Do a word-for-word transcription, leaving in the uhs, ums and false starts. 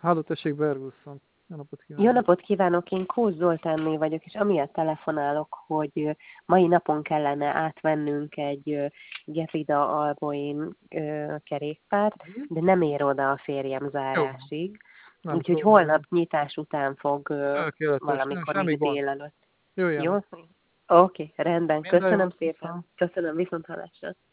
Háló, tessék, Vergusszon. Jó napot Jó kívánok. napot kívánok, én Kósz Zoltánné vagyok, és amiatt telefonálok, hogy mai napon kellene átvennünk egy Gefrida Alboin kerékpárt, de nem ér oda a férjem Jó, zárásig, nem úgyhogy probléma. holnap nyitás után fog ö, Tökéletes, nem, valamikor semmi így gond. délelőtt. Jöjjön. Jó? Oké, rendben, Minden köszönöm jót, szépen. viszont. Köszönöm, viszont hallásra.